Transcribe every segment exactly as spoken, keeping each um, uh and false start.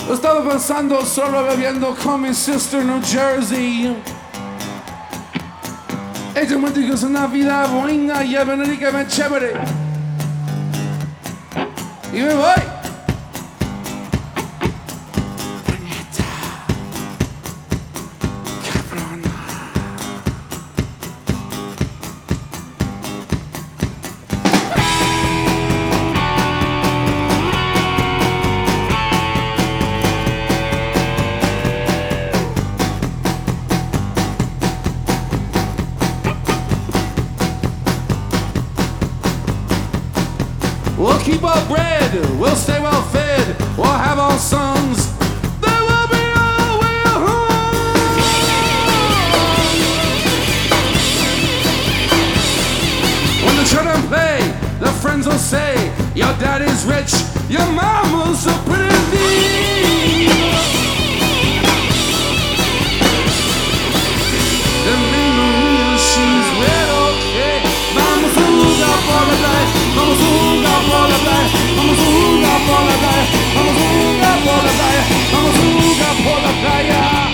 Estaba pensando solo bebiendo con mi sister en New Jersey. Ella me dijo es una vida buena y económicamente chévere. Y me voy. We'll keep our bread, we'll stay well fed, we'll have our sons. They will be all we'll home. When the children play, their friends will say, your daddy's rich, your mama's so pretty. The Maria, she's red, okay. Vamos a jugar por la playa, vamos a jugar por la playa, vamos a jugar por la playa, vamos a jugar por la playa, vamos a jugar por la playa.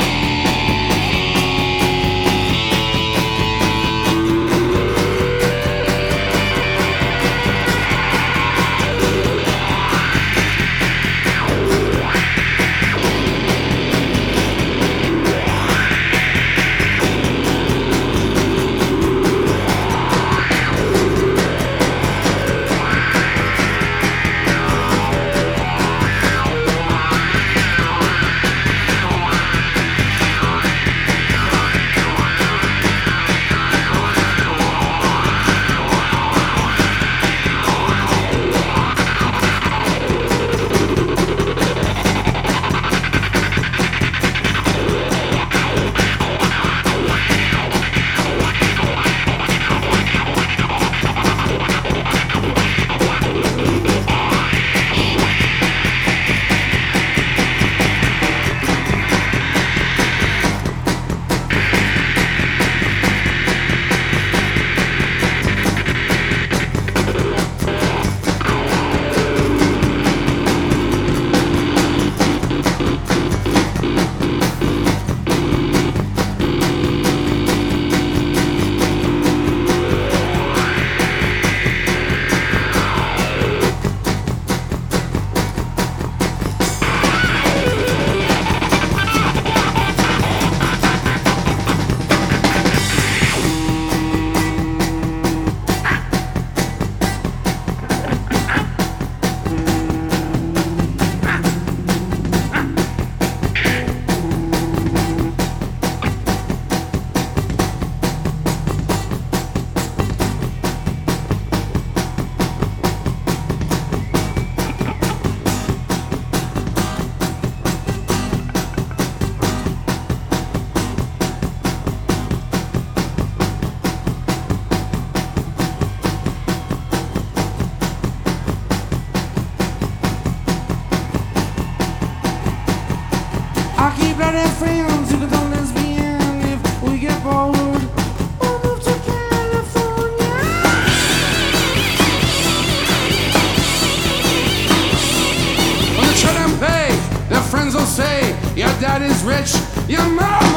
I keep letting friends who can go lesbian if we get bored. We'll move to California. When the children pay, their friends will say, your daddy's rich, your mom.